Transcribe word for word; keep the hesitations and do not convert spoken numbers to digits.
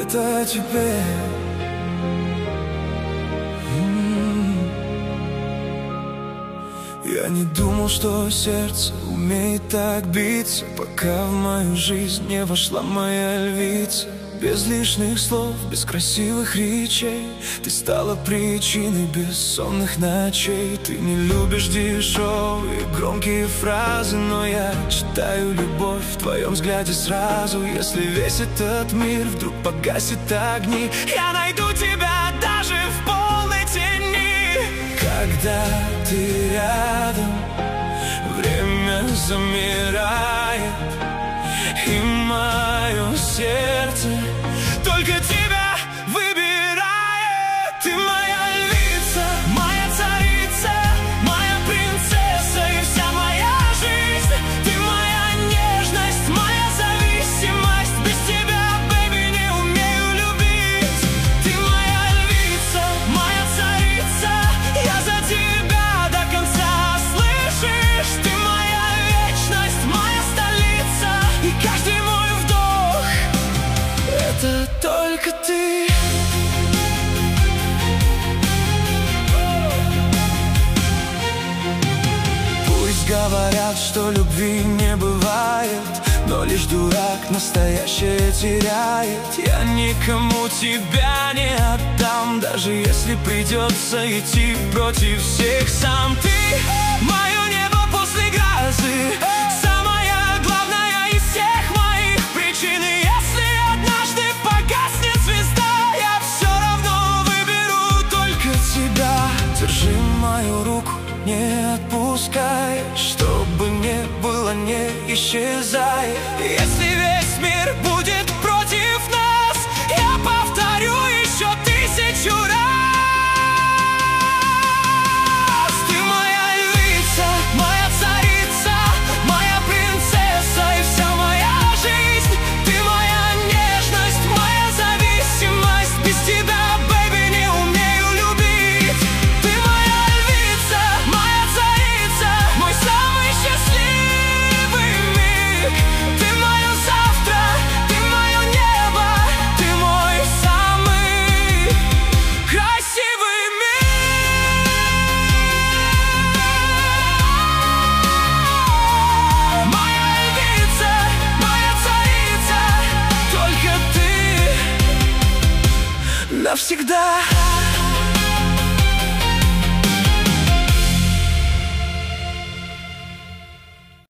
это теперь. Я не думал, что сердце умеет так биться, пока в мою жизнь не вошла моя львица. Без лишних слов, без красивых речей ты стала причиной бессонных ночей. Ты не любишь дешевые громкие фразы, но я читаю любовь в твоем взгляде сразу. Если весь этот мир вдруг погасит огни, я найду тебя даже в полной тени. Когда ты рядом, время замирает, и мое сердце только тебя выбирает. Ты моя львица, моя царица, моя принцесса и вся моя жизнь. Ты моя нежность, моя зависимость. Без тебя, бэйби, не умею любить. Ты моя львица, моя царица, я за тебя до конца, слышишь? Ты моя вечность, моя столица, и каждый мой вдох — это только ты. Пусть говорят, что любви не бывает, но лишь дурак настоящее теряет. Я никому тебя не отдам, даже если придется идти против всех сам. Ты мое небо после грозы, самая главная из всех моих причин. И если однажды погаснет звезда, я все равно выберу только тебя. Держи мою руку, не отпускай, чтобы не было, не исчезай. Если весь мир будет против нас, я повторю еще тысячу раз. Ты моя львица, моя царица, моя принцесса и вся моя жизнь. Ты моя нежность, моя зависимость. Без тебя, бэйби, не умею любить. Ты моя львица, моя царица, мой самый счастливый миг. Ты мое завтра, ты мое небо, ты мой самый красивый миг. Моя львица, моя царица, только ты навсегда.